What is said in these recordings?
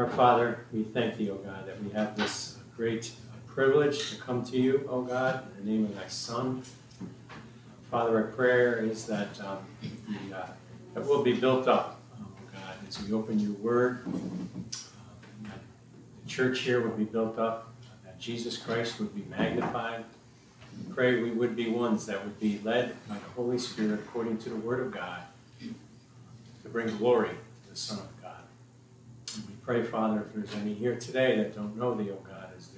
Our Father, we thank thee, O God, that we have this great privilege to come to you, O God, in the name of thy Son. Father, our prayer is that that we'll be built up, O God, as we open your word, that the church here would be built up, that Jesus Christ would be magnified. We pray we would be ones that would be led by the Holy Spirit according to the word of God to bring glory to the Son of God. And we pray, Father, if there's any here today that don't know thee, O God, as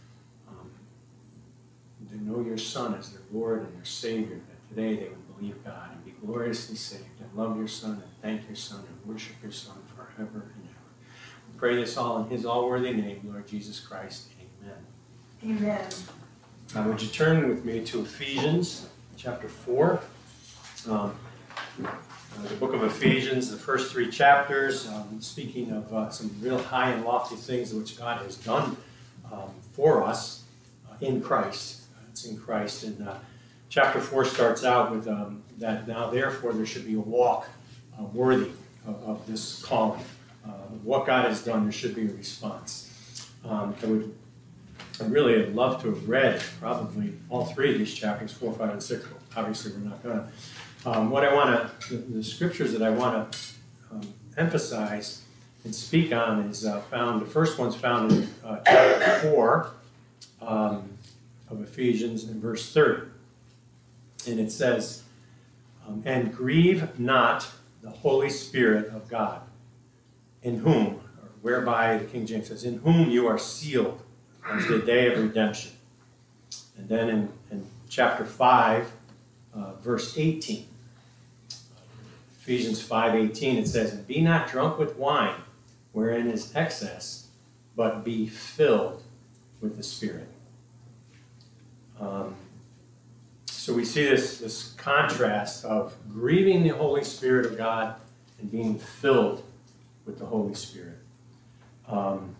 they know your Son as their Lord and their Savior, that today they would believe God and be gloriously saved and love your Son and thank your Son and worship your Son forever and ever. We pray this all in his all-worthy name, Lord Jesus Christ. Amen. Amen. Would you turn with me to Ephesians chapter 4? The book of Ephesians, the first 3 chapters, speaking of some real high and lofty things which God has done for us in Christ. It's in Christ. And chapter 4 starts out with that now therefore there should be a walk worthy of this calling. What God has done, there should be a response. I'd really love to have read probably all 3 of these chapters, 4, 5, and 6. But obviously, we're not going to. The scriptures that I want to emphasize and speak on is found. The first one's found in chapter 4 of Ephesians in verse 30, and it says, "And grieve not the Holy Spirit of God, in whom, or whereby the King James says, in whom you are sealed unto the day of redemption." And then in chapter 5, verse 18, Ephesians 5:18, it says, "And be not drunk with wine, wherein is excess, but be filled with the Spirit." So we see this contrast of grieving the Holy Spirit of God and being filled with the Holy Spirit. And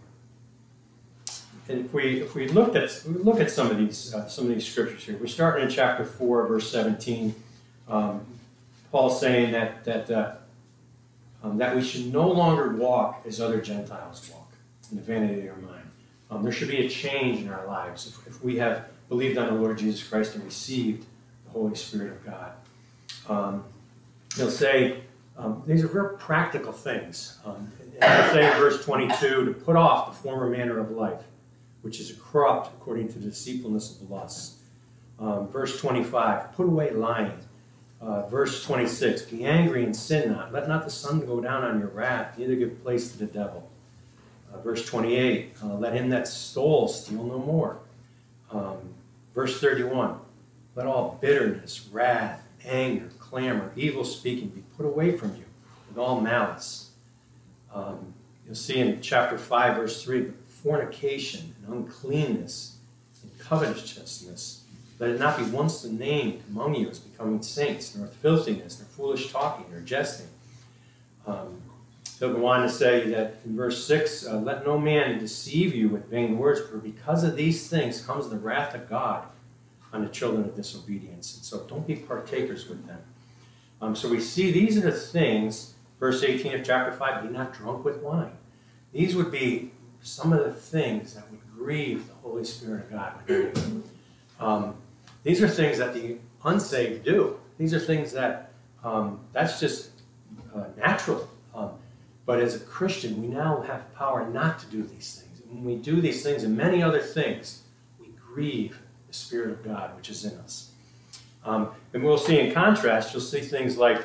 if we look at some of these scriptures here, we're starting in chapter 4, verse 17. Paul's saying that we should no longer walk as other Gentiles walk, in the vanity of their mind. There should be a change in our lives if we have believed on the Lord Jesus Christ and received the Holy Spirit of God. He'll say these are very practical things. He'll say in verse 22 to put off the former manner of life, which is corrupt according to the deceitfulness of the lusts. Verse 25, put away lying. Verse 26, be angry and sin not. Let not the sun go down on your wrath, neither give place to the devil. Verse 28, let him that stole steal no more. Verse 31, let all bitterness, wrath, anger, clamor, evil speaking be put away from you with all malice. You'll see in chapter 5, verse 3, fornication and uncleanness and covetousness, let it not be once named among you as becoming saints, nor filthiness, nor foolish talking, nor jesting. He'll go on to say that in verse 6, let no man deceive you with vain words, for because of these things comes the wrath of God on the children of disobedience. And so don't be partakers with them. So we see these are the things, verse 18 of chapter 5, be not drunk with wine. These would be some of the things that would grieve the Holy Spirit of God. These are things that the unsaved do. These are things that, that's just natural. But as a Christian, we now have power not to do these things. And when we do these things and many other things, we grieve the Spirit of God, which is in us. And we'll see in contrast, you'll see things like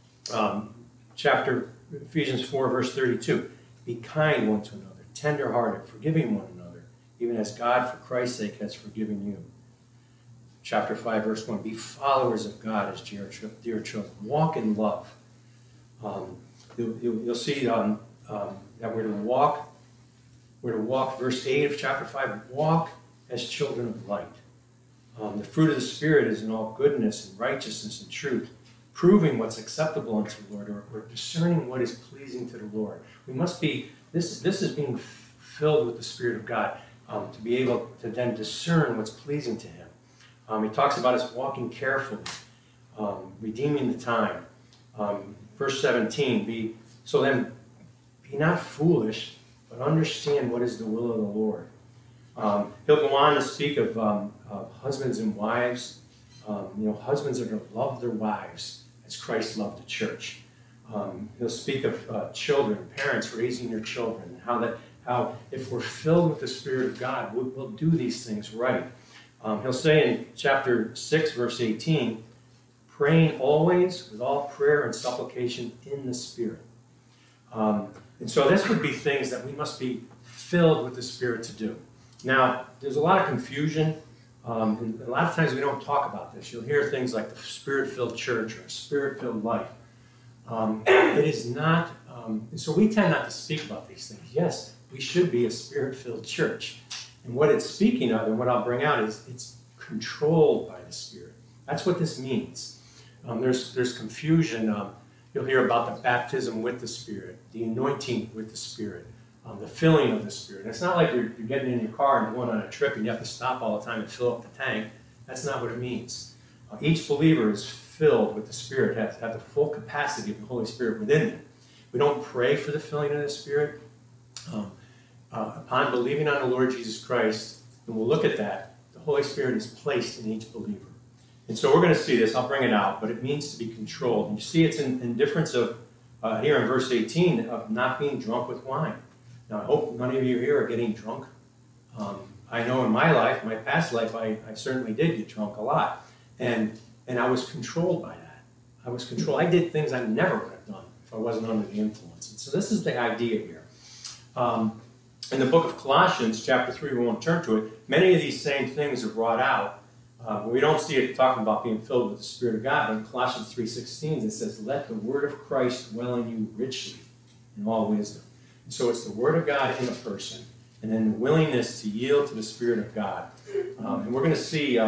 Ephesians 4, verse 32. Be kind one to another, tender-hearted, forgiving one another, even as God, for Christ's sake, has forgiven you. Chapter 5, verse 1, be followers of God as dear children. Walk in love. You'll see that we're to walk, verse 8 of chapter 5, walk as children of light. The fruit of the Spirit is in all goodness and righteousness and truth, proving what's acceptable unto the Lord, or discerning what is pleasing to the Lord. We must be, this is being filled with the Spirit of God, to be able to then discern what's pleasing to Him. He talks about us walking carefully, redeeming the time. Verse 17, be not foolish, but understand what is the will of the Lord. He'll go on to speak of husbands and wives. Husbands are to love their wives as Christ loved the church. He'll speak of children, parents raising their children, how if we're filled with the Spirit of God, we'll do these things right. He'll say in chapter 6, verse 18, praying always with all prayer and supplication in the Spirit. And so this would be things that we must be filled with the Spirit to do. Now, there's a lot of confusion, and a lot of times we don't talk about this. You'll hear things like the Spirit-filled church or Spirit-filled life. It is not, so we tend not to speak about these things. Yes, we should be a Spirit-filled church. And what it's speaking of, and what I'll bring out, is it's controlled by the Spirit. That's what this means. There's confusion. You'll hear about the baptism with the Spirit, the anointing with the Spirit, the filling of the Spirit. It's not like you're getting in your car and going on a trip and you have to stop all the time and fill up the tank. That's not what it means. Each believer is filled with the Spirit, have the full capacity of the Holy Spirit within them. We don't pray for the filling of the Spirit. Upon believing on the Lord Jesus Christ, and we'll look at that, the Holy Spirit is placed in each believer. And so we're going to see this. I'll bring it out, but it means to be controlled. And you see it's in difference of, here in verse 18, of not being drunk with wine. Now, I hope none of you here are getting drunk. I know in my life, my past life, I certainly did get drunk a lot. And I was controlled by that. I was controlled. I did things I never would have done if I wasn't under the influence. And so this is the idea here. In the book of Colossians, chapter 3, we won't turn to it, many of these same things are brought out. We don't see it talking about being filled with the Spirit of God, but in Colossians 3:16 it says, let the word of Christ dwell in you richly in all wisdom. And so it's the word of God in a person, and then the willingness to yield to the Spirit of God. And we're going to see,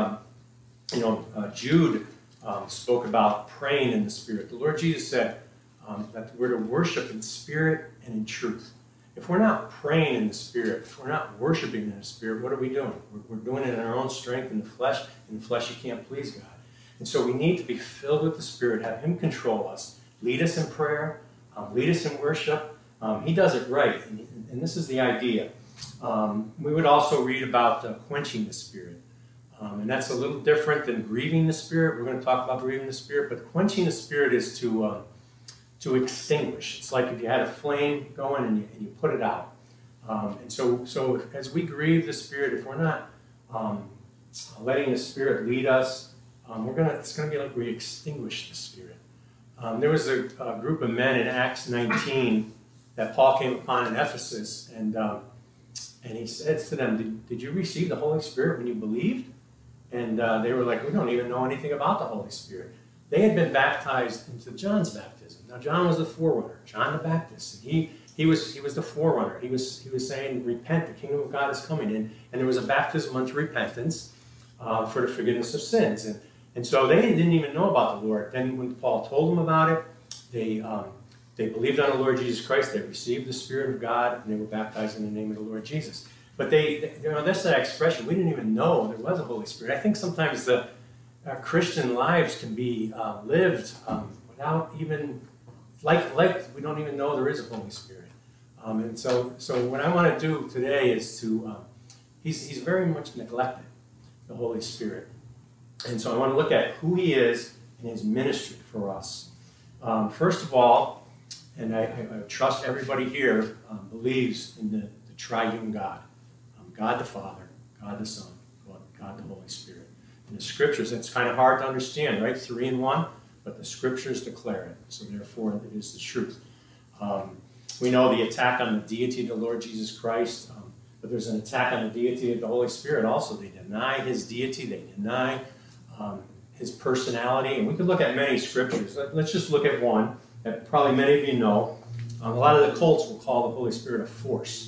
Jude spoke about praying in the Spirit. The Lord Jesus said that we're to worship in spirit and in truth. If we're not praying in the Spirit, if we're not worshiping in the Spirit, what are we doing? We're doing it in our own strength in the flesh. In the flesh, you can't please God. And so we need to be filled with the Spirit, have Him control us, lead us in prayer, lead us in worship. He does it right, and this is the idea. We would also read about quenching the Spirit. And that's a little different than grieving the Spirit. We're going to talk about grieving the Spirit, but quenching the Spirit is to extinguish. It's like if you had a flame going and you put it out. And so as we grieve the Spirit, if we're not letting the Spirit lead us, it's going to be like we extinguish the Spirit. There was a group of men in Acts 19 that Paul came upon in Ephesus, and he said to them, did you receive the Holy Spirit when you believed? And they were like, we don't even know anything about the Holy Spirit. They had been baptized into John's baptism. Now, John was the forerunner, John the Baptist. And he was the forerunner. He was saying, repent, the kingdom of God is coming in. And there was a baptism unto repentance for the forgiveness of sins. And so they didn't even know about the Lord. Then when Paul told them about it, they believed on the Lord Jesus Christ. They received the Spirit of God, and they were baptized in the name of the Lord Jesus. But that's that expression. We didn't even know there was a Holy Spirit. I think sometimes our Christian lives can be lived without even, like we don't even know there is a Holy Spirit. And so what I want to do today is he's very much neglected, the Holy Spirit. And so I want to look at who He is and His ministry for us. First of all, and I trust everybody here believes in the triune God. God the Father, God the Son, God the Holy Spirit. In the Scriptures, it's kind of hard to understand, right? 3 in 1, but the Scriptures declare it. So therefore, it is the truth. We know the attack on the deity of the Lord Jesus Christ, but there's an attack on the deity of the Holy Spirit also. They deny His deity. They deny His personality. And we could look at many Scriptures. Let's just look at one that probably many of you know. A lot of the cults will call the Holy Spirit a force.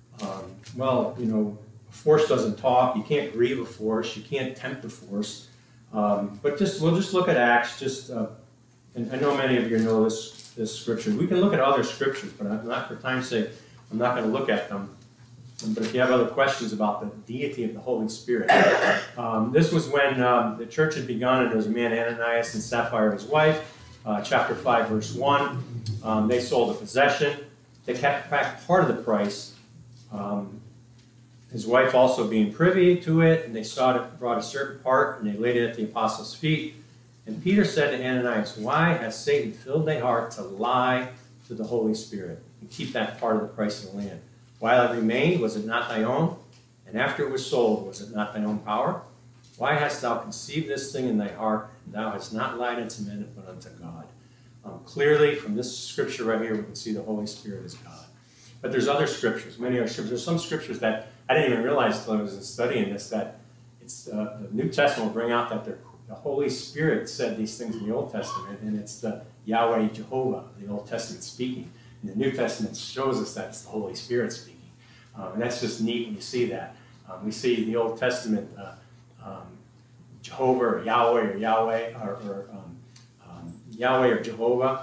A force doesn't talk. You can't grieve a force. You can't tempt a force. But we'll just look at Acts. And I know many of you know this scripture. We can look at other scriptures, but not for time's sake. I'm not going to look at them. But if you have other questions about the deity of the Holy Spirit, this was when the church had begun, and there was a man, Ananias and Sapphira, his wife. Chapter 5, verse 1. They sold a possession. They kept back part of the price, His wife also being privy to it, and they brought a certain part, and they laid it at the apostles' feet. And Peter said to Ananias, why has Satan filled thy heart to lie to the Holy Spirit and keep that part of the price of the land? While it remained, was it not thy own? And after it was sold, was it not thine own power? Why hast thou conceived this thing in thy heart, and thou hast not lied unto men, but unto God? Clearly, from this scripture right here, we can see the Holy Spirit is God. But there's other scriptures, many other scriptures. There's some scriptures that I didn't even realize until I was studying this, that it's the New Testament will bring out that the Holy Spirit said these things in the Old Testament, and it's the Yahweh Jehovah, the Old Testament speaking. And the New Testament shows us that it's the Holy Spirit speaking. And that's just neat when you see that. We see in the Old Testament Jehovah or Yahweh or Yahweh or Yahweh or Jehovah,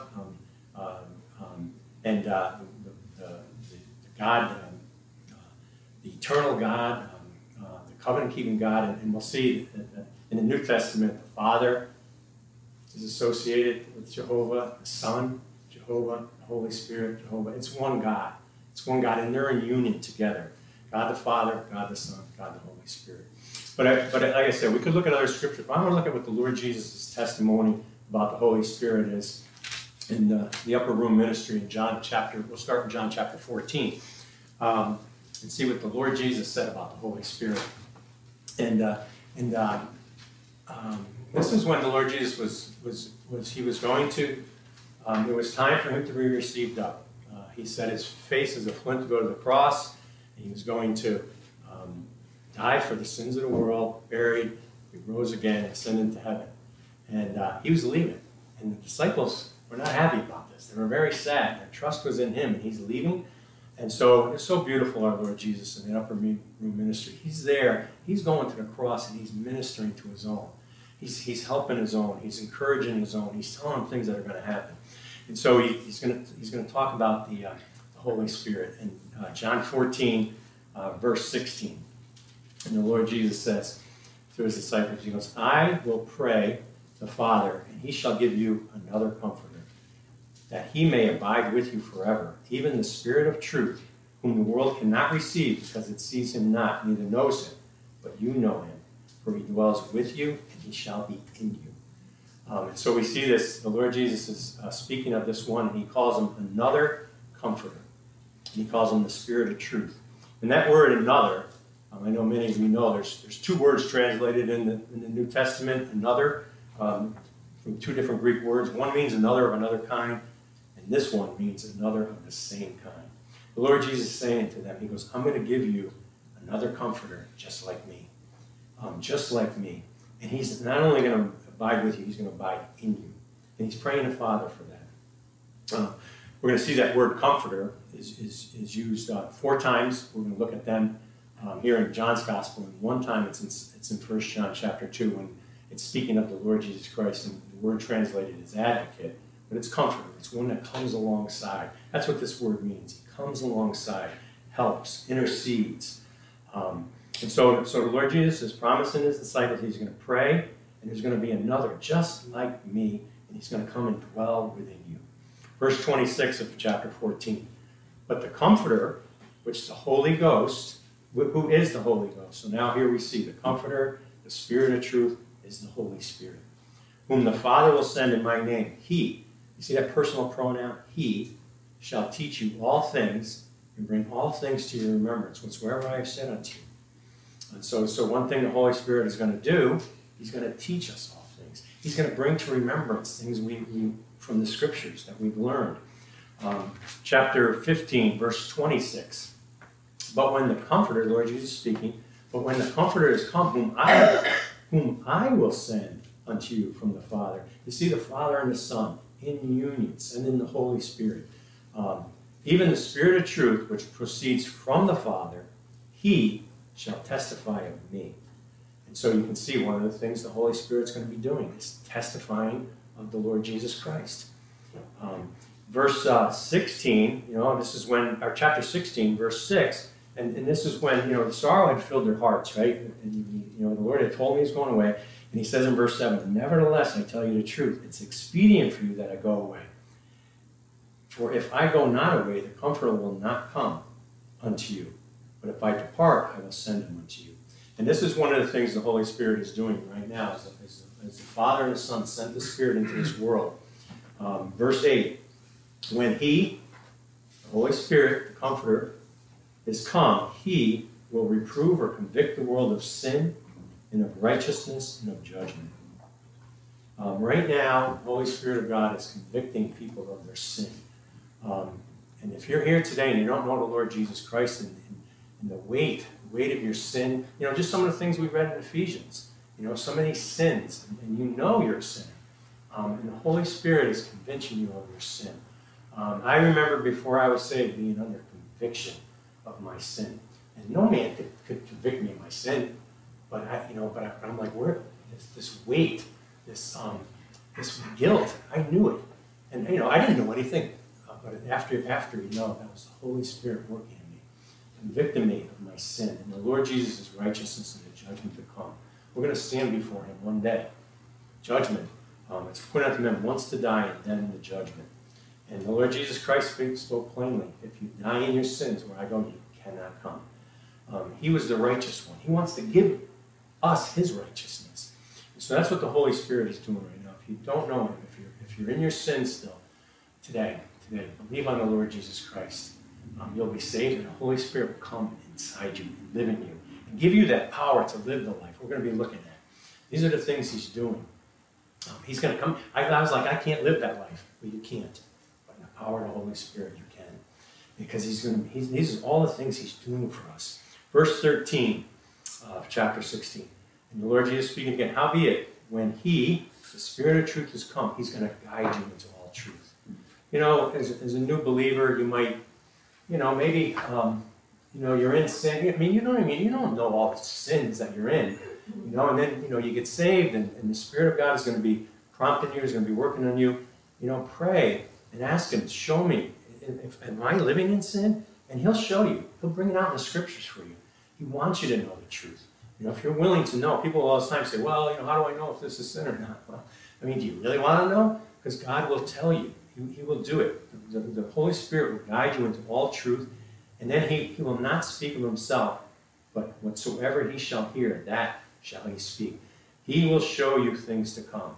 and the God, the eternal God, the covenant-keeping God, and we'll see in the New Testament the Father is associated with Jehovah, the Son, Jehovah, the Holy Spirit, Jehovah. It's one God. It's one God, and they're in union together. God the Father, God the Son, God the Holy Spirit. But like I said, we could look at other scriptures. But I want to look at what the Lord Jesus' testimony about the Holy Spirit is in the upper room ministry in we'll start in John chapter 14, and see what the Lord Jesus said about the Holy Spirit. And this is when the Lord Jesus he was going to, it was time for him to be received up. He set his face as a flint to go to the cross, and he was going to die for the sins of the world, buried, he rose again, and ascended into heaven. And he was leaving. And the disciples were not happy about this. They were very sad. Their trust was in him, and he's leaving. And so it's so beautiful, our Lord Jesus, in the upper room ministry. He's there. He's going to the cross, and he's ministering to his own. He's helping his own. He's encouraging his own. He's telling them things that are going to happen. And so he's going to talk about the Holy Spirit in John 14, verse 16. And the Lord Jesus says to his disciples, he goes, I will pray the Father, and he shall give you another comforter, that he may abide with you forever, even the Spirit of truth, whom the world cannot receive, because it sees him not, neither knows him, but you know him, for he dwells with you, and he shall be in you. And so we see this, the Lord Jesus is speaking of this one, and he calls him another comforter. He calls him the Spirit of truth. And that word another, I know many of you know there's two words translated in the New Testament, another, from two different Greek words. One means another of another kind, and this one means another of the same kind. The Lord Jesus is saying to them, he goes, I'm going to give you another comforter just like me. Just like me. And he's not only going to abide with you, he's going to abide in you. And he's praying the Father for that. We're going to see that word comforter is used 4 times. We're going to look at them here in John's Gospel. And one time it's in 1 John chapter 2 when it's speaking of the Lord Jesus Christ, and the word translated is advocate, but it's comforter. It's one that comes alongside. That's what this word means. He comes alongside, helps, intercedes. And so the Lord Jesus is promising his disciples he's going to pray, and there's going to be another just like me, and he's going to come and dwell within you. Verse 26 of chapter 14. But the Comforter, which the Holy Ghost, who is the Holy Ghost? So now here we see the Comforter, the Spirit of truth, is the Holy Spirit, whom the Father will send in my name. He, you see that personal pronoun? He shall teach you all things and bring all things to your remembrance, whatsoever I have said unto you. And so one thing the Holy Spirit is going to do, he's going to teach us all things. He's going to bring to remembrance things we from the Scriptures that we've learned. Chapter 15, verse 26. But when the Comforter, the Lord Jesus speaking, but when the Comforter is come, whom I will send unto you from the Father. You see the Father and the Son in union, sending the Holy Spirit. Even the Spirit of truth, which proceeds from the Father, he shall testify of me. And so you can see one of the things the Holy Spirit's going to be doing is testifying of the Lord Jesus Christ. Verse 16, this is when, or chapter 16, verse 6, and this is when, the sorrow had filled their hearts, right? And, the Lord had told me he's going away. And he says in verse 7, nevertheless, I tell you the truth, it's expedient for you that I go away. For if I go not away, the Comforter will not come unto you. But if I depart, I will send him unto you. And this is one of the things the Holy Spirit is doing right now. As the Father and the Son sent the Spirit into this world. Verse 8, when he, the Holy Spirit, the Comforter, is come, he will reprove or convict the world of sin and of righteousness and of judgment. Right now, the Holy Spirit of God is convicting people of their sin. And if you're here today and you don't know the Lord Jesus Christ and the weight of your sin, just some of the things we read in Ephesians, so many sins, and you know you're a sinner. And the Holy Spirit is convincing you of your sin. I remember before I was saved being under conviction of my sin. And no man could convict me of my sin, but I'm like, where this weight, this guilt, I knew it. And I didn't know anything. But after that was the Holy Spirit working in me, convicting me of my sin. And the Lord Jesus' righteousness and the judgment to come. We're going to stand before him one day. Judgment. It's pointed out to men once to die and then the judgment. And the Lord Jesus Christ spoke plainly. If you die in your sins, where I go, you cannot come. He was the righteous one. He wants to give us his righteousness. And so that's what the Holy Spirit is doing right now. If you don't know him, if you're in your sins still, today, believe on the Lord Jesus Christ. You'll be saved, and the Holy Spirit will come inside you and live in you and give you that power to live the life we're going to be looking at. These are the things he's doing. He's going to come. I was like, I can't live that life. Well, you can't. But in the power of the Holy Spirit, you can. Because these are all the things he's doing for us. Verse 13 of chapter 16. And the Lord Jesus speaking again, howbeit, when he, the Spirit of truth, has come, he's going to guide you into all truth. As a new believer, you might, maybe, you're in sin. I mean, you know what I mean? You don't know all the sins that you're in, and then, you get saved, and the Spirit of God is going to be prompting you, is going to be working on you. Pray and ask him, show me, am I living in sin? And he'll show you. He'll bring it out in the scriptures for you. He wants you to know the truth. If you're willing to know, people all the time say, well, how do I know if this is sin or not? Well, do you really want to know? Because God will tell you. He will do it. The Holy Spirit will guide you into all truth, and then he will not speak of himself, but whatsoever he shall hear, that shall he speak. He will show you things to come.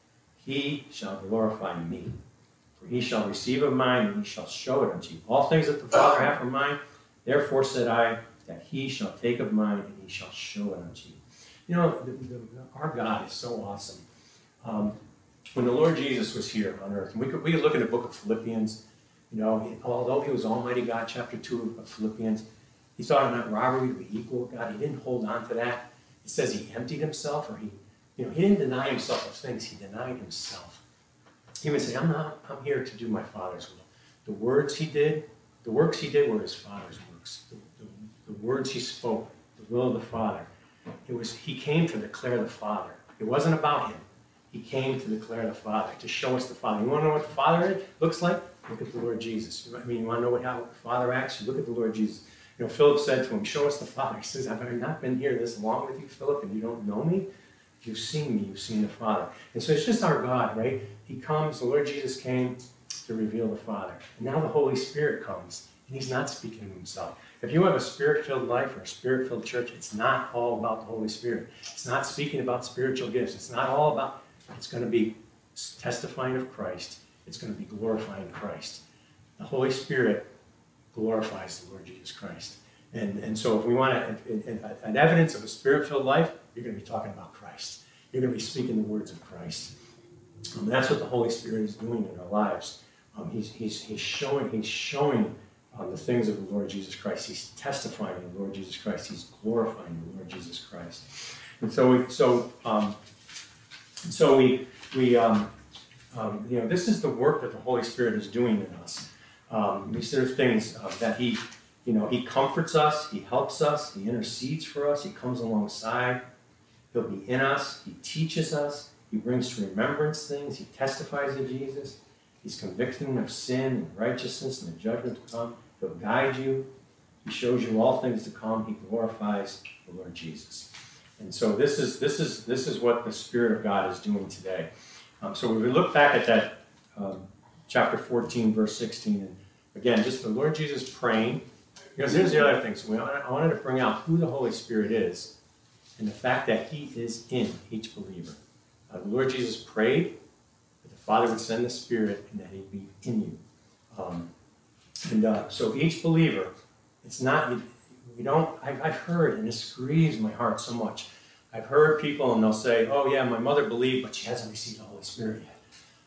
He shall glorify me, for he shall receive of mine, and he shall show it unto you. All things that the Father hath from mine, therefore said I, that he shall take of mine, and he shall show it unto you. Our God is so awesome. When the Lord Jesus was here on earth, and we could look in the book of Philippians, although he was Almighty God, chapter 2 of Philippians, he thought it not robbery to be equal with God. He didn't hold on to that. It says he emptied himself, or he didn't deny himself of things. He denied himself. He would say, I'm here to do my Father's will. The works he did were his Father's works. The words he spoke, the will of the Father. He came to declare the Father. It wasn't about him. He came to declare the Father, to show us the Father. You want to know what the Father looks like? Look at the Lord Jesus. You want to know how the Father acts? You look at the Lord Jesus. Philip said to him, show us the Father. He says, have I not been here this long with you, Philip, and you don't know me? You've seen me, you've seen the Father. And so it's just our God, right? He comes, the Lord Jesus came to reveal the Father. And now the Holy Spirit comes, and he's not speaking of himself. If you have a Spirit-filled life or a Spirit-filled church, it's not all about the Holy Spirit. It's not speaking about spiritual gifts. It's not all about... It's going to be testifying of Christ. It's going to be glorifying Christ. The Holy Spirit glorifies the Lord Jesus Christ. And so if we want an evidence of a Spirit-filled life, you're going to be talking about Christ. You're going to be speaking the words of Christ. That's what the Holy Spirit is doing in our lives. He's showing the things of the Lord Jesus Christ. He's testifying the Lord Jesus Christ. He's glorifying the Lord Jesus Christ. And so this is the work that the Holy Spirit is doing in us. These are things that he comforts us, he helps us, he intercedes for us, he comes alongside, he'll be in us, he teaches us, he brings to remembrance things, he testifies of Jesus, he's convicting of sin and righteousness and the judgment to come, he'll guide you, he shows you all things to come, he glorifies the Lord Jesus. And so this is what the Spirit of God is doing today. So when we look back at that chapter 14, verse 16, and again, just the Lord Jesus praying, Because here's the other thing. So I wanted to bring out who the Holy Spirit is and the fact that he is in each believer. The Lord Jesus prayed that the Father would send the Spirit and that he'd be in you. So each believer, it's not, I've heard, and this grieves my heart so much. I've heard people and they'll say, oh yeah, my mother believed, but she hasn't received the Holy Spirit yet.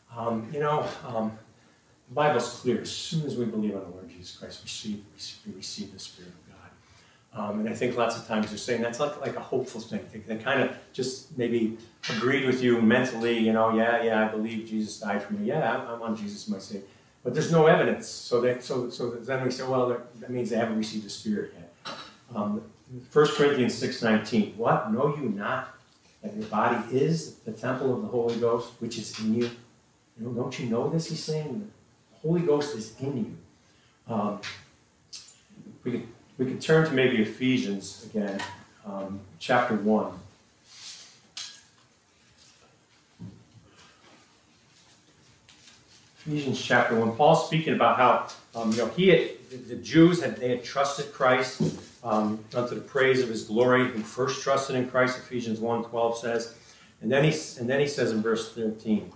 The Bible's clear. As soon as we believe on the Lord Jesus Christ, we receive the Spirit of God. And I think lots of times they're saying that's like a hopeful thing. They kind of just maybe agreed with you mentally, yeah, I believe Jesus died for me. Yeah, I'm on Jesus, my Savior. But there's no evidence. So then we say, well, that means they haven't received the Spirit yet. 1 Corinthians 6:19. What? Know you not that your body is the temple of the Holy Ghost, which is in you? Don't you know this? He's saying the Holy Ghost is in you. We could turn to maybe Ephesians again, chapter 1. Ephesians chapter 1. Paul's speaking about how the Jews had trusted Christ unto the praise of his glory, who first trusted in Christ. Ephesians 1:12 says, and then he says in verse 13,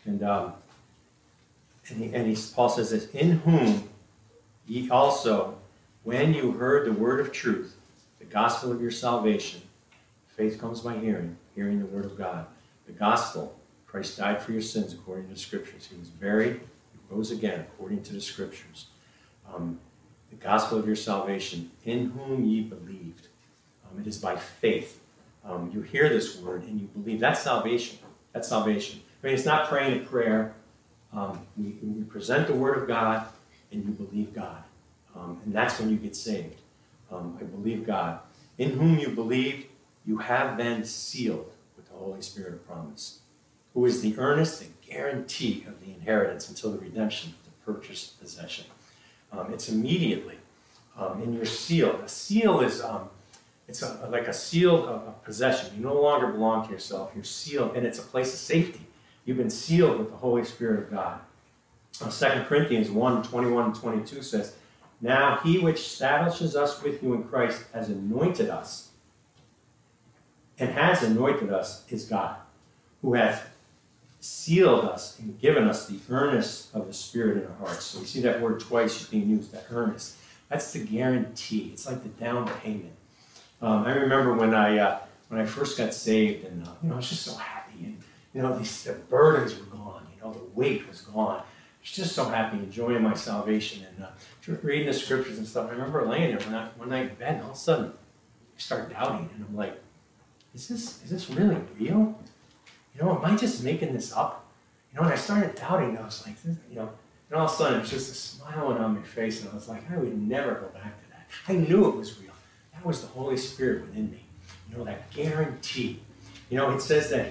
Paul says this: in whom ye also, when you heard the word of truth, the gospel of your salvation, faith comes by hearing, hearing the word of God. The gospel, Christ died for your sins according to the Scriptures. He was buried, he rose again according to the Scriptures. The gospel of your salvation, in whom ye believed. It is by faith. You hear this word and you believe. That's salvation. That's salvation. I mean, it's not praying a prayer. We present the word of God and you believe God. And that's when you get saved. I believe God. In whom you believed, you have been sealed with the Holy Spirit of promise, who is the earnest and guarantee of the inheritance until the redemption of the purchased possession. It's immediately, and you're sealed. A seal is like a sealed possession. You no longer belong to yourself. You're sealed, and it's a place of safety. You've been sealed with the Holy Spirit of God. 2 Corinthians 1:21 and 22 says, now he which establishes us with you in Christ has anointed us, and has anointed us is God, who hath sealed us and given us the earnest of the Spirit in our hearts. So we see that word twice being used, that earnest. That's the guarantee. It's like the down payment. I remember when I first got saved, and I was just so happy, and the burdens were gone. The weight was gone. I was just so happy, enjoying my salvation and reading the Scriptures and stuff. I remember laying there one night in bed, and all of a sudden I start doubting, and I'm like, is this really real? Am I just making this up? And I started doubting. I was like, and all of a sudden, it was just a smile on my face, and I was like, I would never go back to that. I knew it was real. That was the Holy Spirit within me. That guarantee. It says that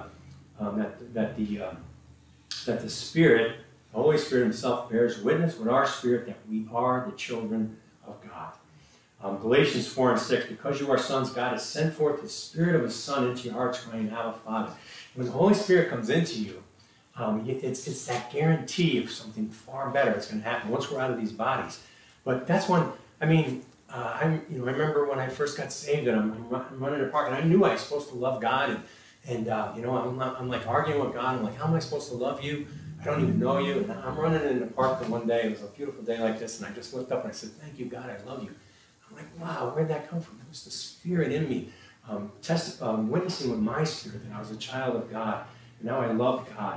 that the Spirit, the Holy Spirit Himself, bears witness with our spirit that we are the children of God. Galatians 4:6, because you are sons, God has sent forth the Spirit of His Son into your hearts, crying, Abba, Father. When the Holy Spirit comes into you, it's that guarantee of something far better that's going to happen once we're out of these bodies. But that's when, I remember when I first got saved, and I'm running in the park, and I knew I was supposed to love God, and I'm like arguing with God. I'm like, how am I supposed to love you? I don't even know you. And I'm running in the park one day. It was a beautiful day like this, and I just looked up and I said, thank you, God, I love you. I'm like, wow, where'd that come from? It was the Spirit in me, witnessing with my spirit that I was a child of God, and now I love God.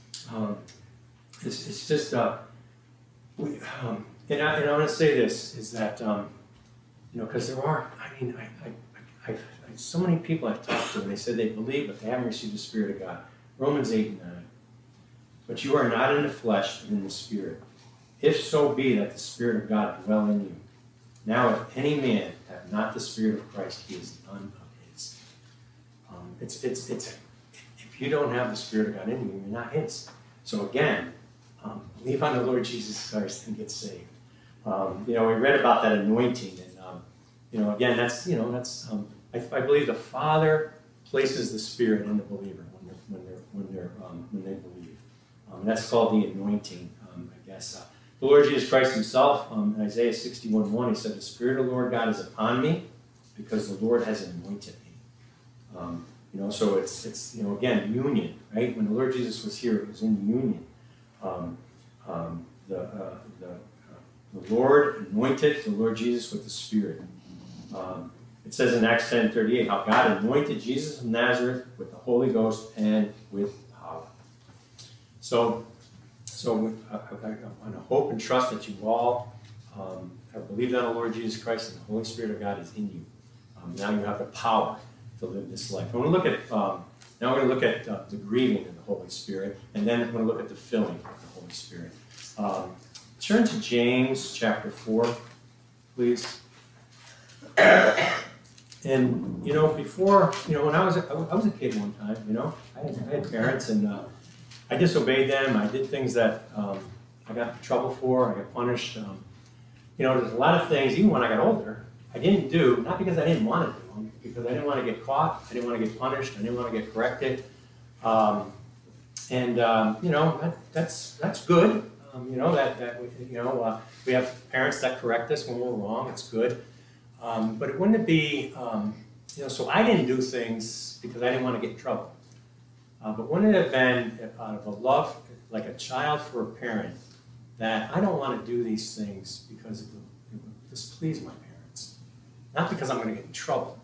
It's just, and I want to say this, is that, because there are, so many people I've talked to, and they said they believe, but they haven't received the Spirit of God. Romans 8:9. But you are not in the flesh, but in the Spirit. If so be that the Spirit of God dwell in you. Now, if any man have not the Spirit of Christ, he is none of his. If you don't have the Spirit of God in you, you're not his. So again, believe on the Lord Jesus Christ and get saved. We read about that anointing, and again, that's I believe the Father places the Spirit in the believer when they believe. That's called the anointing, I guess. The Lord Jesus Christ himself, in Isaiah 61:1, he said, "The Spirit of the Lord God is upon me because the Lord has anointed me." So it's again, union, right? When the Lord Jesus was here, it was in union. The Lord anointed the Lord Jesus with the Spirit. It says in Acts 10:38 how God anointed Jesus of Nazareth with the Holy Ghost and with power. So I want to hope and trust that you all have believed on the Lord Jesus Christ and the Holy Spirit of God is in you. Now you have the power to live this life. Now we're going to look at the grieving of the Holy Spirit, and then we're going to look at the filling of the Holy Spirit. Turn to James chapter 4, please. And before, when I was a kid one time, I had parents, and I disobeyed them. I did things that I got in trouble for. I got punished. There's a lot of things, even when I got older, I didn't do, not because I didn't want to do them, because I didn't want to get caught, I didn't want to get punished, I didn't want to get corrected. That's good. We have parents that correct us when we're wrong. It's good. But it wouldn't be, so I didn't do things because I didn't want to get in trouble. But wouldn't it have been out of a love, like a child for a parent, that I don't want to do these things because it would displease my parents, not because I'm going to get in trouble.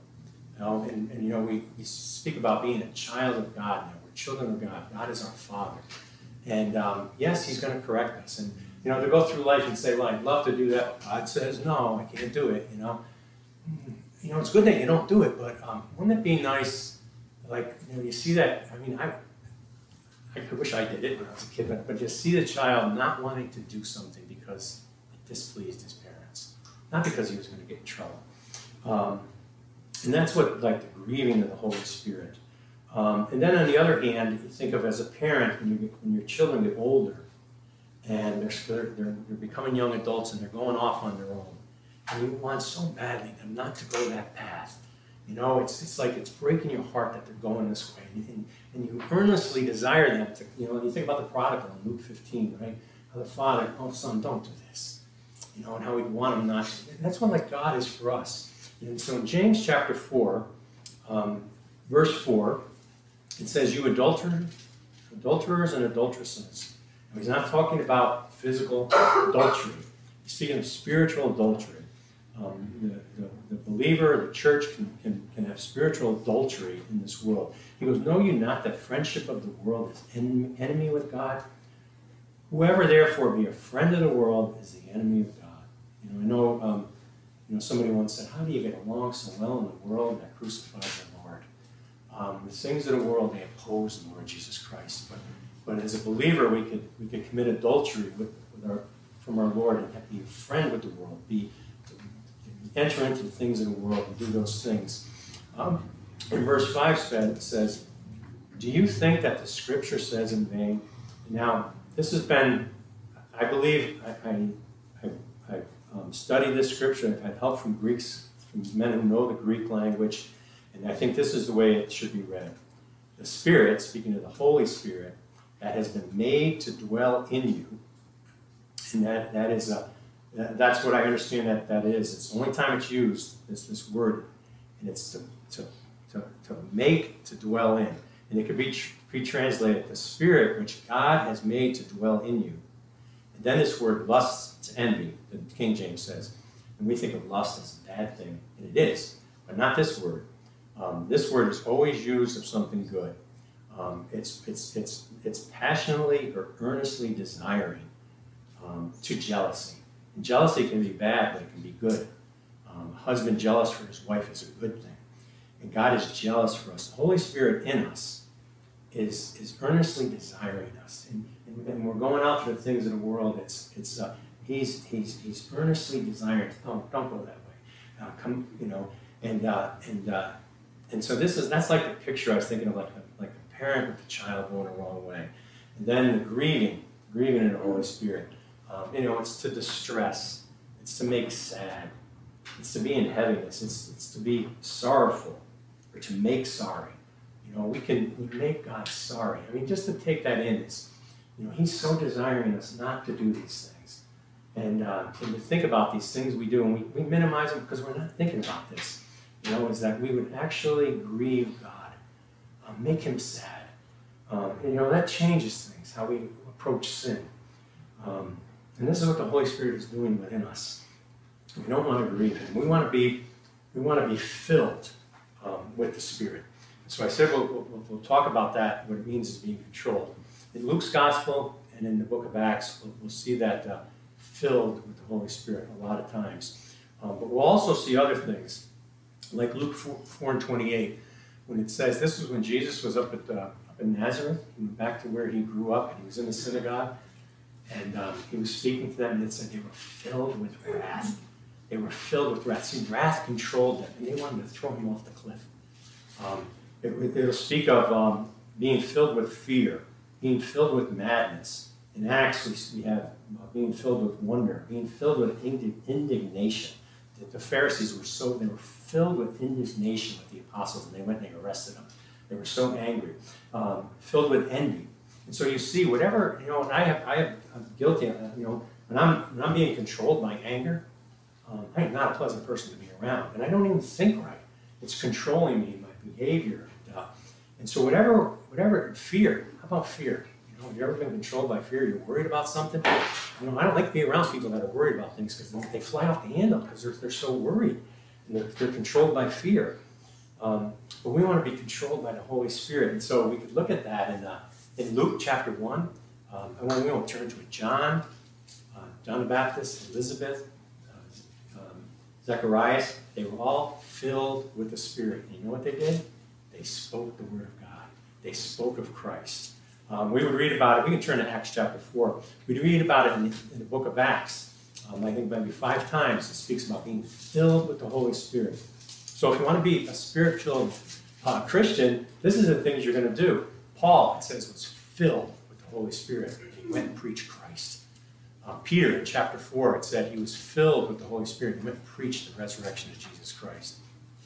We speak about being a child of God. We're children of God. God is our Father, and yes, He's going to correct us. And to go through life and say, "Well, I'd love to do that," but God says, "No, I can't do it." It's good that you don't do it, but wouldn't it be nice? You see that. I mean, I wish I did it when I was a kid, but you see the child not wanting to do something because it displeased his parents, not because he was going to get in trouble. And that's what, the grieving of the Holy Spirit. And then on the other hand, you think of as a parent, when your children get older, and they're becoming young adults and they're going off on their own, and you want so badly them not to go that path. It's like it's breaking your heart that they're going this way, and you earnestly desire them to. You think about the prodigal in Luke 15, right? How the father, "Oh son, don't do this," and how he'd want him not to. And that's what God is for us. And so in James chapter 4, verse 4, it says, "You adulterers and adulteresses." And he's not talking about physical adultery. He's speaking of spiritual adultery. The believer, the church can have spiritual adultery in this world. He goes, "Know you not that friendship of the world is enemy with God? Whoever therefore be a friend of the world is the enemy of God." I know somebody once said, "How do you get along so well in the world that crucifies the Lord?" The things of the world, they oppose the Lord Jesus Christ. But as a believer, we could commit adultery from our Lord and be a friend with the world, enter into the things of the world and do those things. In verse 5 it says, "Do you think that the Scripture says in vain?" Now, this has been, I believe, I've studied this Scripture. I've had help from men who know the Greek language, and I think this is the way it should be read. The Spirit, speaking of the Holy Spirit, that has been made to dwell in you, and that's what I understand that is. It's the only time it's used, this word, and it's to make, to dwell in. And it could be pre-translated, the Spirit which God has made to dwell in you. And then this word lust to envy, the King James says. And we think of lust as a bad thing, and it is, but not this word. This word is always used of something good. It's passionately or earnestly desiring, to jealousy. And jealousy can be bad, but it can be good. A husband jealous for his wife is a good thing. And God is jealous for us. The Holy Spirit in us is earnestly desiring us. And we're going out for the things of the world. He's earnestly desiring us. Don't go that way. And so that's like the picture I was thinking of, like a parent with a child going the wrong way. And then the grieving in the Holy Spirit. It's to distress. It's to make sad. It's to be in heaviness. It's to be sorrowful, or to make sorry. We make God sorry. I mean, just to take that in is, He's so desiring us not to do these things. And to think about these things we do, and we minimize them because we're not thinking about this, is that we would actually grieve God, make him sad. And that changes things, how we approach sin. And this is what the Holy Spirit is doing within us. We don't want to grieve him. We want to be filled with the Spirit. So I said we'll talk about that, what it means to be controlled. In Luke's Gospel and in the book of Acts, we'll see that filled with the Holy Spirit a lot of times. But we'll also see other things, like Luke 4:28, when it says, this was when Jesus was up in Nazareth, he went back to where he grew up, and he was in the synagogue, and he was speaking to them, and it said they were filled with wrath. They were filled with wrath. See, wrath controlled them, and they wanted to throw him off the cliff. It'll speak of being filled with fear, being filled with madness. In Acts, we have being filled with wonder, being filled with indignation. The Pharisees they were filled with indignation with the apostles, and they went and they arrested them. They were so angry, filled with envy. And so you see, whatever, and I'm guilty, when I'm being controlled by anger, I am not a pleasant person to be around, and I don't even think right. It's controlling me, my behavior, and so whatever fear. How about fear? Have you ever been controlled by fear? You're worried about something. I don't like being around people that are worried about things because they fly off the handle because they're so worried, and they're controlled by fear. But we want to be controlled by the Holy Spirit, and so we could look at that in Luke chapter 1. I want to turn to John the Baptist, Elizabeth, Zacharias. They were all filled with the Spirit. And you know what they did? They spoke the word of God. They spoke of Christ. We would read about it. We can turn to Acts chapter 4. We'd read about it in the book of Acts. I think maybe 5 times it speaks about being filled with the Holy Spirit. So if you want to be a Spirit-filled Christian, this is the things you're going to do. Paul, it says, was filled with the Holy Spirit. He went and preached Christ. Peter, in chapter 4, it said he was filled with the Holy Spirit. He went and preached the resurrection of Jesus Christ.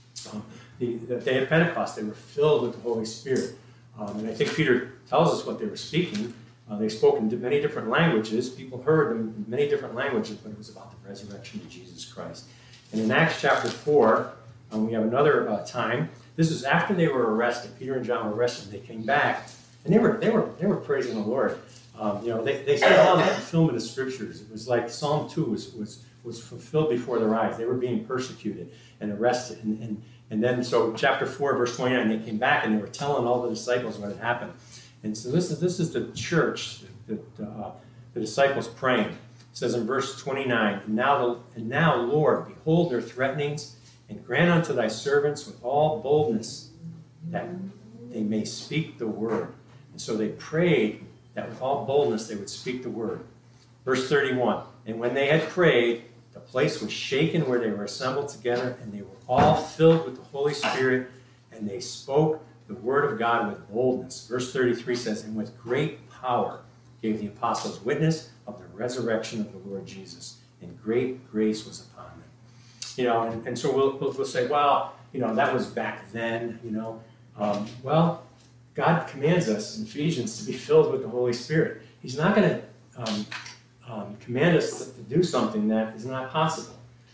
The day of Pentecost, they were filled with the Holy Spirit. And I think Peter tells us what they were speaking. They spoke in many different languages. People heard them in many different languages, but it was about the resurrection of Jesus Christ. And in Acts chapter 4, we have another time. This is after they were arrested. Peter and John were arrested. They came back, and they were praising the Lord. They saw the fulfillment of Scriptures. It was like Psalm 2 was fulfilled before their eyes. They were being persecuted and arrested. And then, so chapter 4, verse 29, they came back and they were telling all the disciples what had happened. And so this is the church, the disciples praying. It says in verse 29, And now, Lord, behold their threatenings, and grant unto thy servants with all boldness that they may speak the word. And so they prayed that with all boldness they would speak the word. Verse 31, And when they had prayed, the place was shaken where they were assembled together, and they were all filled with the Holy Spirit, and they spoke the word of God with boldness. Verse 33 says, And with great power gave the apostles witness of the resurrection of the Lord Jesus, and great grace was upon them. And so we'll say, well, that was back then, well, God commands us in Ephesians to be filled with the Holy Spirit. He's not going to command us to do something that is not possible.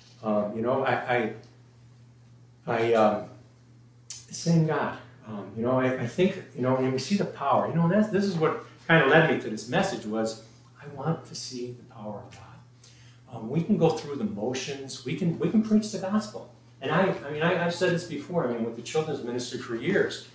Same God. I think, when we see the power, this is what kind of led me to this message was, I want to see the power of God. We can go through the motions. We can preach the gospel. And I've said this before. With the children's ministry for years,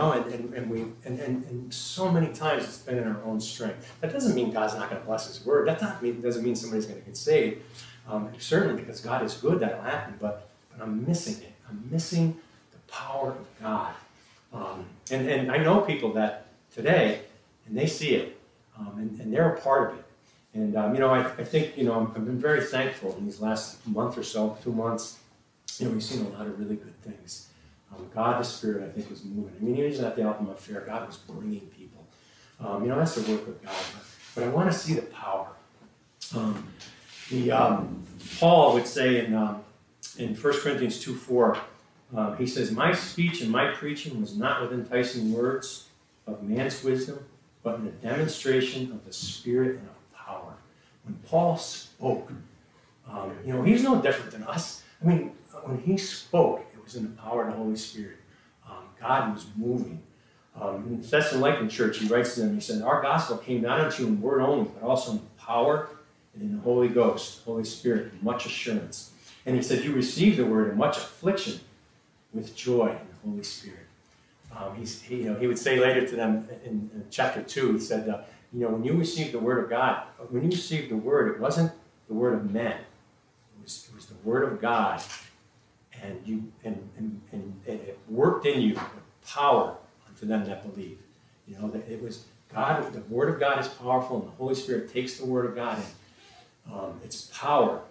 and so many times it's been in our own strength. That doesn't mean God's not going to bless His word. That doesn't mean somebody's going to get saved. Certainly, because God is good, that'll happen. But I'm missing it. I'm missing the power of God. And I know people that today, and they see it, and they're a part of it. And I think I've been very thankful in these last month or so, 2 months. We've seen a lot of really good things. God, the Spirit, I think, was moving. Even at the Altamont Fair, God was bringing people. That's the work of God. But I want to see the power. Paul would say in 1 Corinthians 2:4, he says, My speech and my preaching was not with enticing words of man's wisdom, but in a demonstration of the Spirit and of power. when Paul spoke, he's no different than us. I mean, when he spoke, it was in the power of the Holy Spirit. God was moving. In the Thessalonican church, he writes to them, he said, our gospel came not unto you in word only, but also in power and in the Holy Ghost, Holy Spirit, and much assurance. And he said, you received the word in much affliction with joy in the Holy Spirit. He would say later to them in chapter 2, he said, when you received the word of God, when you received the word, it wasn't the word of men. It was the word of God. And it worked in you with power unto them that believe. That it was God, the word of God is powerful, and the Holy Spirit takes the word of God in. Its power.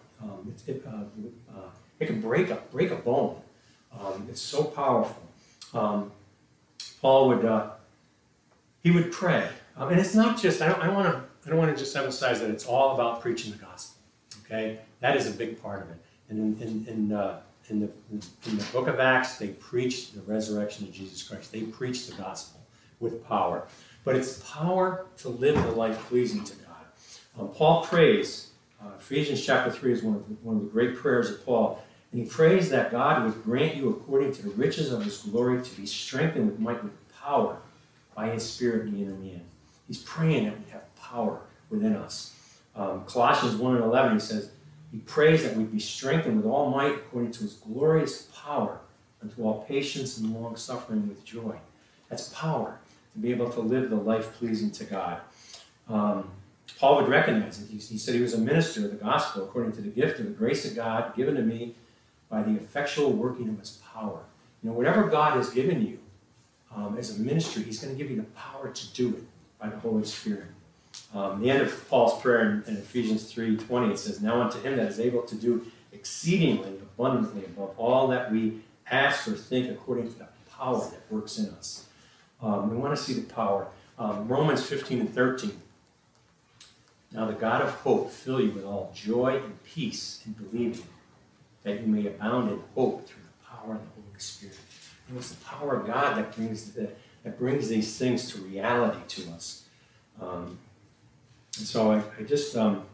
It can break a bone. It's so powerful. Paul would pray, and it's not just. I don't want to just emphasize that it's all about preaching the gospel. Okay, that is a big part of it. And in the book of Acts, they preached the resurrection of Jesus Christ. They preached the gospel with power, but it's power to live the life pleasing to God. Paul prays. Ephesians chapter 3 is one of the great prayers of Paul. And he prays that God would grant you, according to the riches of his glory, to be strengthened with might, with power by his Spirit in the inner man. He's praying that we have power within us. Colossians 1:11, he says, he prays that we'd be strengthened with all might according to his glorious power unto all patience and long suffering with joy. That's power, to be able to live the life pleasing to God. Paul would recognize it. He said he was a minister of the gospel according to the gift of the grace of God given to me by the effectual working of his power. Whatever God has given you as a ministry, he's going to give you the power to do it by the Holy Spirit. The end of Paul's prayer in Ephesians 3:20, it says, now unto him that is able to do exceedingly abundantly above all that we ask or think according to the power that works in us. We want to see the power. Romans 15:13. Now the God of hope fill you with all joy and peace in believing, that you may abound in hope through the power of the Holy Spirit. And it's the power of God that brings these things to reality to us. And so I just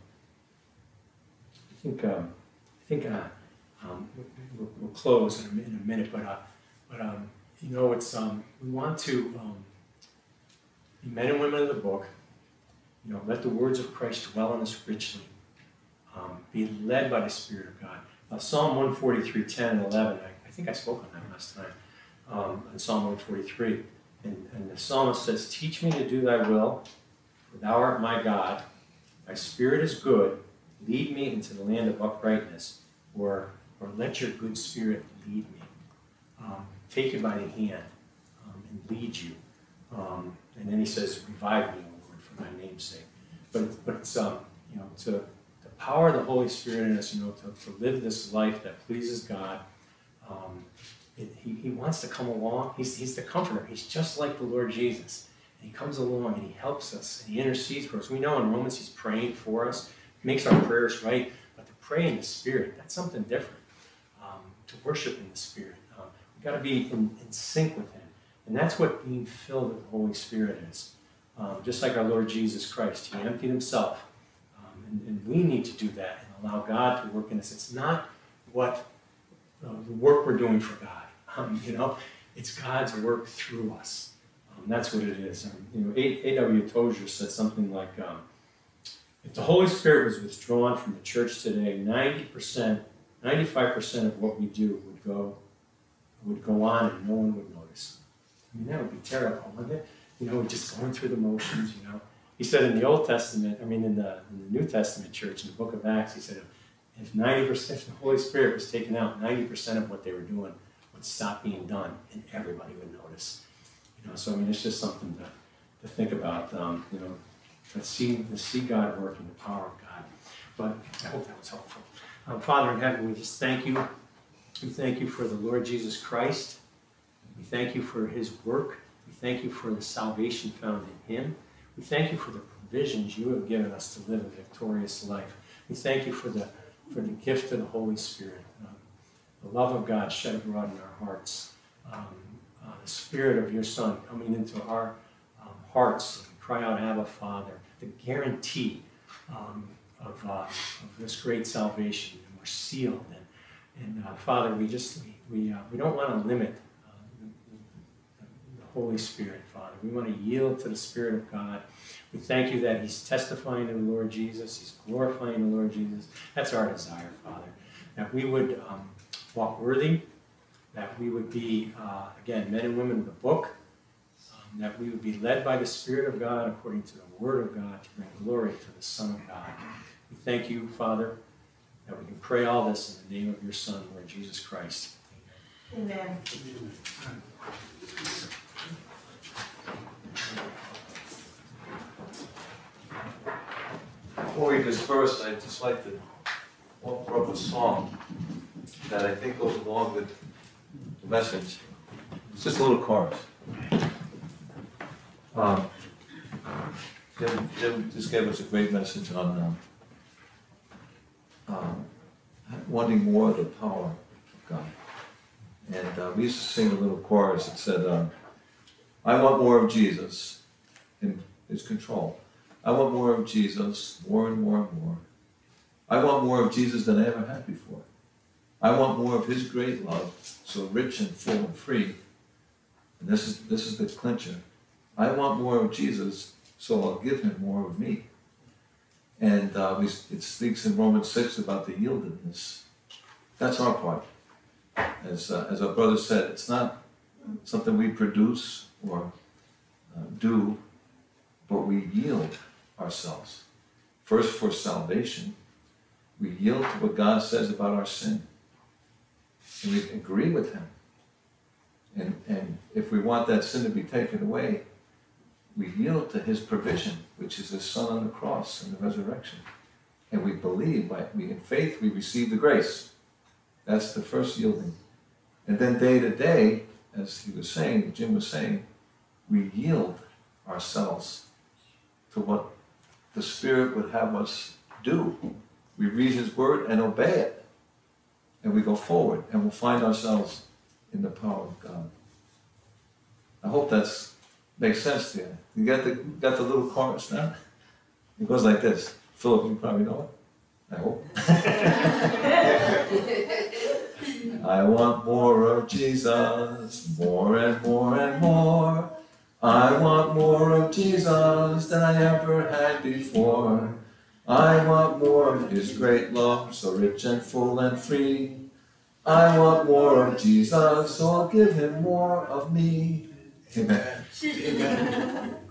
think we'll close in a minute, but it's we want to be men and women of the book. Let the words of Christ dwell in us richly. Be led by the Spirit of God. Psalm 143:10 and 11. I think I spoke on that last time. In Psalm 143, and the psalmist says, "Teach me to do Thy will, for Thou art my God. Thy Spirit is good. Lead me into the land of uprightness, or let Your good Spirit lead me. Take you by the hand and lead you." And then he says, "Revive me, O Lord, for Thy name's sake." But it's to the power of the Holy Spirit in us, to live this life that pleases God. He wants to come along. He's the comforter. He's just like the Lord Jesus. And He comes along and He helps us and He intercedes for us. We know in Romans He's praying for us, makes our prayers right. But to pray in the Spirit, that's something different. To worship in the Spirit, we've got to be in sync with Him. And that's what being filled with the Holy Spirit is. Just like our Lord Jesus Christ, He emptied Himself. And we need to do that and allow God to work in us. It's not what the work we're doing for God. It's God's work through us. That's what it is. A.W. Tozer said something like, if the Holy Spirit was withdrawn from the church today, 95% of what we do would go on and no one would notice. That would be terrible, wouldn't it? We're just going through the motions, He said in the Old Testament, in the New Testament church, in the book of Acts, he said, if the Holy Spirit was taken out, 90% of what they were doing would stop being done, and everybody would notice. So it's just something to think about. To see God work in the power of God. But I hope that was helpful. Father in heaven, we just thank You. We thank You for the Lord Jesus Christ. We thank You for His work. We thank You for the salvation found in Him. We thank You for the provisions You have given us to live a victorious life. We thank You for the gift of the Holy Spirit, the love of God shed abroad in our hearts, the Spirit of Your Son coming into our hearts and cry out, Abba, Father, the guarantee of this great salvation, and we're sealed. And Father, we don't want to limit the Holy Spirit, Father. We want to yield to the Spirit of God. We thank you that he's testifying to the Lord Jesus. He's glorifying the Lord Jesus. That's our desire, Father, that we would walk worthy, that we would be, again, men and women of the book, that we would be led by the Spirit of God according to the Word of God to bring glory to the Son of God. We thank you, Father, that we can pray all this in the name of your Son, Lord Jesus Christ. Amen. Amen. Before we disperse, I'd just like to offer up a song that I think goes along with the message. It's just a little chorus. Jim just gave us a great message on wanting more of the power of God. And we used to sing a little chorus that said, I want more of Jesus in his control. I want more of Jesus, more and more and more. I want more of Jesus than I ever had before. I want more of his great love, so rich and full and free. And this is the clincher. I want more of Jesus, so I'll give him more of me. And it speaks in Romans 6 about the yieldedness. That's our part. As our brother said, it's not something we produce or do, but we yield ourselves. First for salvation, we yield to what God says about our sin. And we agree with him. And if we want that sin to be taken away, we yield to his provision, which is his Son on the cross and the resurrection. And we believe, in faith, we receive the grace. That's the first yielding. And then day to day, as Jim was saying, we yield ourselves to what the Spirit would have us do. We read his word and obey it. And we go forward and we'll find ourselves in the power of God. I hope that makes sense to you. You got the little chorus now? It goes like this. Philip, you probably know it. I hope. I want more of Jesus, more and more and more. I want more of Jesus than I ever had before. I want more of his great love, so rich and full and free. I want more of Jesus, so I'll give him more of me. Amen. Amen.